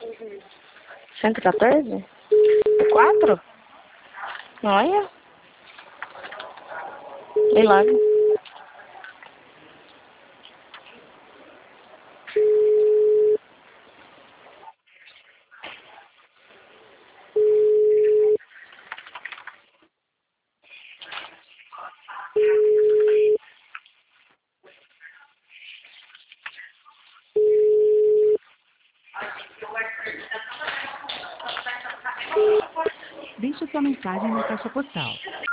114? 4? Olha. Milagre. Deixe sua mensagem na caixa postal.